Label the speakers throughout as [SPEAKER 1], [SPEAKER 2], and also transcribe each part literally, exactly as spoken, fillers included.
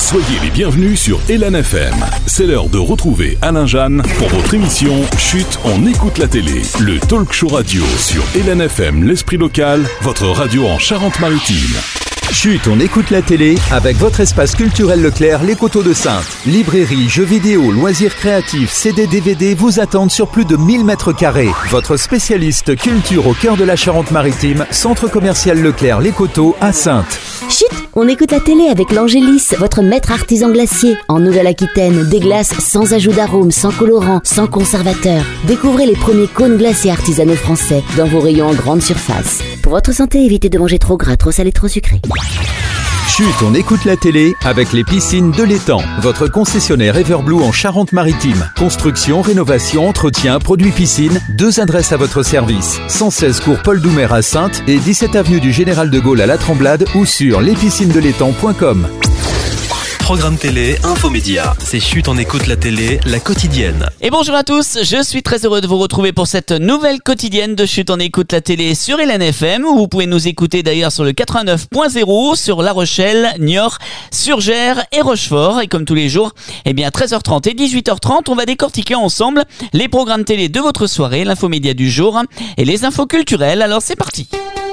[SPEAKER 1] Soyez les bienvenus sur Elan F M. C'est l'heure de retrouver Alain Jeanne pour votre émission Chut, on écoute la télé. Le talk show radio sur Elan F M, l'esprit local, votre radio en Charente-Maritime.
[SPEAKER 2] Chut, on écoute la télé avec votre espace culturel Leclerc, les Coteaux de Saintes. Librairie, jeux vidéo, loisirs créatifs, C D, D V D vous attendent sur plus de mille mètres carrés. Votre spécialiste culture au cœur de la Charente-Maritime, centre commercial Leclerc, les Coteaux à Saintes.
[SPEAKER 3] Chut, on écoute la télé avec l'Angélis, votre maître artisan glacier. En Nouvelle-Aquitaine, des glaces sans ajout d'arôme, sans colorant, sans conservateur. Découvrez les premiers cônes glacés artisanaux français dans vos rayons en grande surface. Pour votre santé, évitez de manger trop gras, trop salé, trop sucré.
[SPEAKER 2] Chut, on écoute la télé avec les piscines de l'Étang. Votre concessionnaire Everblue en Charente-Maritime. Construction, rénovation, entretien, produits piscine. Deux adresses à votre service. cent seize cours Paul Doumer à Saintes et dix-sept avenue du Général de Gaulle à La Tremblade ou sur les piscines de l'étang point com.
[SPEAKER 4] Programme télé, infomédia. C'est Chut, on écoute la télé, la quotidienne.
[SPEAKER 5] Et bonjour à tous, je suis très heureux de vous retrouver pour cette nouvelle quotidienne de Chut, on écoute la télé sur Elan F M, où vous pouvez nous écouter d'ailleurs sur le quatre-vingt-neuf point zéro, sur La Rochelle, Niort, Surgères et Rochefort. Et comme tous les jours, eh bien treize heures trente et dix-huit heures trente, on va décortiquer ensemble les programmes télé de votre soirée, l'infomédia du jour et les infos culturelles. Alors c'est parti.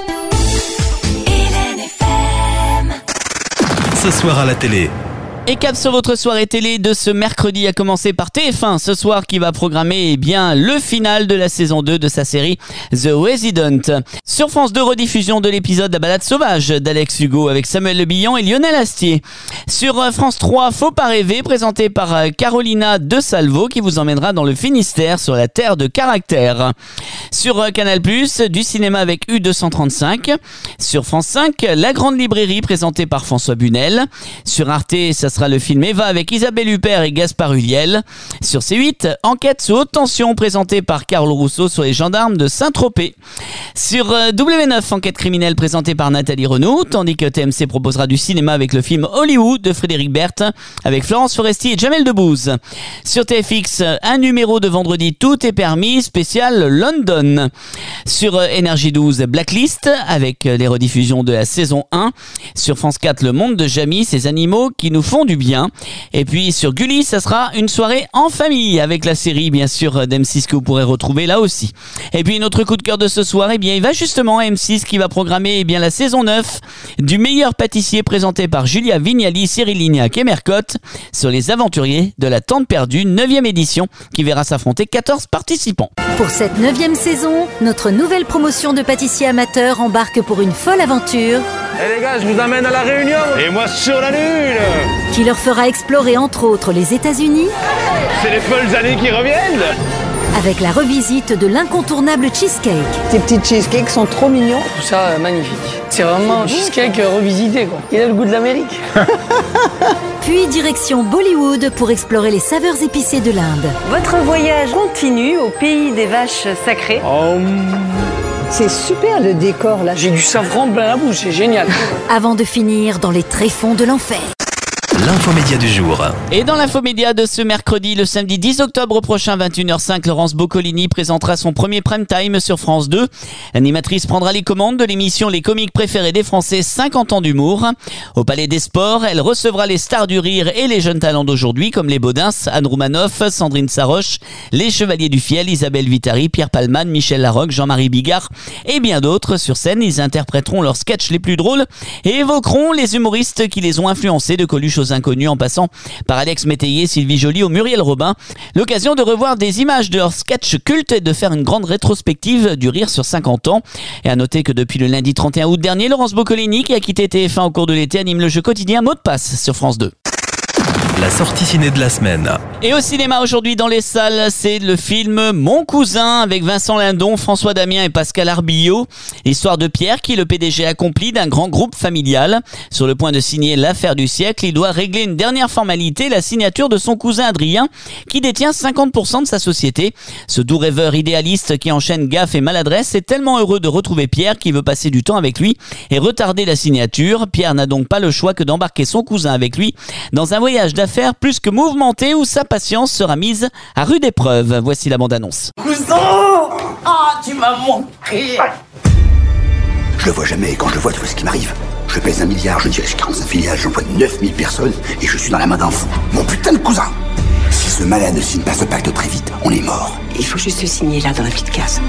[SPEAKER 4] Ce soir à la télé.
[SPEAKER 5] Et cap sur votre soirée télé de ce mercredi, à commencer par T F un ce soir qui va programmer eh bien le final de la saison deux de sa série The Resident. Sur France deux, rediffusion de l'épisode La balade sauvage d'Alex Hugo avec Samuel Le Bihan et Lionel Astier. Sur France trois, Faut pas rêver, présenté par Carolina de Salvo qui vous emmènera dans le Finistère sur la terre de caractère. Sur Canal plus, du cinéma avec U deux cent trente-cinq. Sur France cinq, La Grande Librairie présentée par François Bunel. Sur Arte, ça sera le film Eva avec Isabelle Huppert et Gaspard Ulliel. Sur C huit, Enquête sous haute tension présentée par Carole Rousseau sur les gendarmes de Saint-Tropez. Sur W neuf, Enquête criminelle présentée par Nathalie Renaud, tandis que T M C proposera du cinéma avec le film Hollywood de Frédéric Berth avec Florence Foresti et Jamel Debbouze. Sur T F X, un numéro de vendredi Tout est permis, spécial London. Sur Énergie douze, Blacklist avec les rediffusions de la saison un. Sur France quatre, Le Monde de Jamie, ces animaux qui nous font du bien. Et puis sur Gulli, ça sera une soirée en famille avec la série bien sûr d'M six que vous pourrez retrouver là aussi. Et puis notre coup de cœur de ce soir, eh bien il va justement à M six qui va programmer eh bien la saison neuf du meilleur pâtissier présenté par Julia Vignali, Cyril Lignac et Mercotte sur les aventuriers de la Tente perdue, neuvième édition qui verra s'affronter quatorze participants.
[SPEAKER 6] Pour cette neuvième saison, notre nouvelle promotion de pâtissiers amateurs embarque pour une folle aventure.
[SPEAKER 7] Eh hey les gars, je vous amène à la Réunion et moi sur la Lune,
[SPEAKER 6] qui leur fera explorer entre autres les États-Unis.
[SPEAKER 7] C'est les folles années qui reviennent.
[SPEAKER 6] Avec la revisite de l'incontournable cheesecake.
[SPEAKER 8] Ces petits cheesecakes sont trop mignons.
[SPEAKER 9] Tout ça, euh, magnifique. C'est vraiment un cheesecake euh, revisité, quoi. Il a le goût de l'Amérique.
[SPEAKER 6] Puis direction Bollywood pour explorer les saveurs épicées de l'Inde.
[SPEAKER 10] Votre voyage continue au pays des vaches sacrées.
[SPEAKER 7] Oh.
[SPEAKER 8] C'est super le décor là.
[SPEAKER 9] J'ai du safran plein la bouche, c'est génial.
[SPEAKER 6] Avant de finir dans les tréfonds de l'enfer.
[SPEAKER 4] L'infomédia du jour.
[SPEAKER 5] Et dans l'infomédia de ce mercredi, le samedi dix octobre prochain, vingt et une heures cinq, Laurence Boccolini présentera son premier prime time sur France deux. L'animatrice prendra les commandes de l'émission Les comiques préférés des Français, cinquante ans d'humour. Au Palais des Sports, elle recevra les stars du rire et les jeunes talents d'aujourd'hui comme les Baudins, Anne Roumanoff, Sandrine Saroche, les Chevaliers du Fiel, Isabelle Vitari, Pierre Palman, Michel Larocque, Jean-Marie Bigard et bien d'autres. Sur scène, ils interpréteront leurs sketchs les plus drôles et évoqueront les humoristes qui les ont influencés, de Coluche aux Inconnus en passant par Alex Métayer, Sylvie Joly ou Muriel Robin. L'occasion de revoir des images de leurs sketchs cultes et de faire une grande rétrospective du rire sur cinquante ans. Et à noter que depuis le lundi trente et un août dernier, Laurence Boccolini, qui a quitté T F un au cours de l'été, anime le jeu quotidien Mot de passe sur France deux.
[SPEAKER 4] La sortie ciné de la semaine.
[SPEAKER 5] Et au cinéma aujourd'hui dans les salles, c'est le film Mon cousin avec Vincent Lindon, François Damien et Pascal Arbillot. L'histoire de Pierre qui est le P D G accompli d'un grand groupe familial. Sur le point de signer l'affaire du siècle, il doit régler une dernière formalité, la signature de son cousin Adrien qui détient cinquante pour cent de sa société. Ce doux rêveur idéaliste qui enchaîne gaffe et maladresse est tellement heureux de retrouver Pierre qui veut passer du temps avec lui et retarder la signature. Pierre n'a donc pas le choix que d'embarquer son cousin avec lui dans un voyage d'affaires plus que mouvementé où sa patience sera mise à rude épreuve. Voici la bande-annonce.
[SPEAKER 11] Cousin! Ah, tu m'as manqué!
[SPEAKER 12] Je le vois jamais et quand je le vois, tu vois ce qui m'arrive.
[SPEAKER 11] Je pèse un milliard, je dirige quarante-cinq filiales, j'emploie neuf mille personnes et je suis dans la main d'un fou. Mon putain de cousin. Si ce malade ne signe pas ce pacte très vite, on est mort.
[SPEAKER 12] Il faut juste signer là dans la petite case.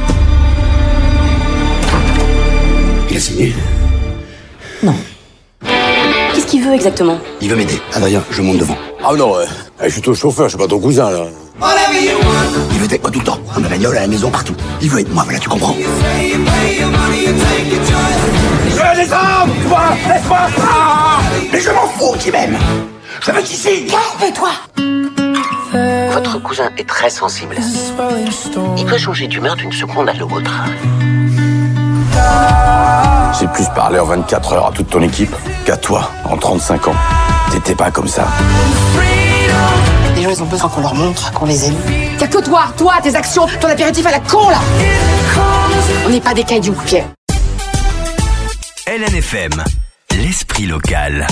[SPEAKER 11] Il a signé?
[SPEAKER 12] Non. Qu'est-ce qu'il veut exactement?
[SPEAKER 11] Il veut m'aider. Adrien, je monte devant.
[SPEAKER 13] Ah non, ouais. Je suis ton chauffeur, je suis pas ton cousin, là.
[SPEAKER 11] Il veut être moi tout le temps. Dans ma bagnole, à la maison, partout. Il veut être moi, voilà, tu comprends?
[SPEAKER 13] Je veux des armes, tu vois. Laisse-moi. Ah,
[SPEAKER 11] mais je m'en fous qui m'aime. Je veux qu'il signe.
[SPEAKER 12] Calme-toi.
[SPEAKER 14] Votre cousin est très sensible. Il peut changer d'humeur d'une seconde à l'autre.
[SPEAKER 13] J'ai plus parlé en vingt-quatre heures à toute ton équipe qu'à toi en trente-cinq ans. T'étais pas comme ça.
[SPEAKER 12] Les gens, ils ont besoin qu'on leur montre qu'on les aime.
[SPEAKER 15] Y'a que toi, toi, tes actions, ton apéritif à la con, là.
[SPEAKER 12] On n'est pas des cailloux, Pierre.
[SPEAKER 2] L N F M, l'esprit local.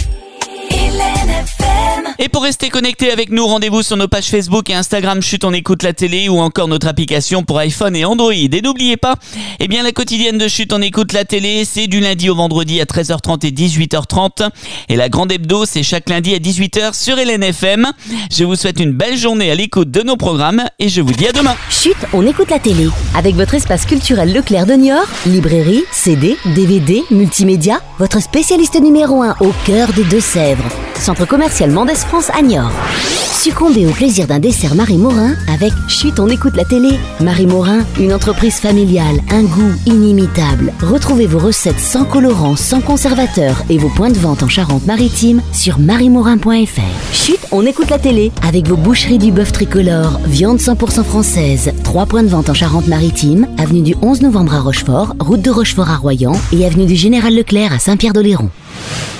[SPEAKER 5] Et pour rester connecté avec nous, rendez-vous sur nos pages Facebook et Instagram Chut on écoute la télé ou encore notre application pour iPhone et Android. Et n'oubliez pas, eh bien la quotidienne de Chut on écoute la télé, c'est du lundi au vendredi à treize heures trente et dix-huit heures trente. Et la grande hebdo, c'est chaque lundi à dix-huit heures sur L N F M. Je vous souhaite une belle journée à l'écoute de nos programmes et je vous dis à demain.
[SPEAKER 3] Chut, on écoute la télé. Avec votre espace culturel Leclerc de Niort, librairie, C D, D V D, multimédia, votre spécialiste numéro un au cœur des Deux-Sèvres. Centre commercial Mendès France à Niort. Succombez au plaisir d'un dessert Marie Morin avec Chut, on écoute la télé. Marie Morin, une entreprise familiale, un goût inimitable. Retrouvez vos recettes sans colorants, sans conservateurs et vos points de vente en Charente-Maritime sur marie morin point f r. Chut, on écoute la télé avec vos boucheries du bœuf tricolore, viande cent pour cent française. Trois points de vente en Charente-Maritime, avenue du onze novembre à Rochefort, route de Rochefort à Royan et avenue du Général Leclerc à Saint-Pierre-d'Oléron.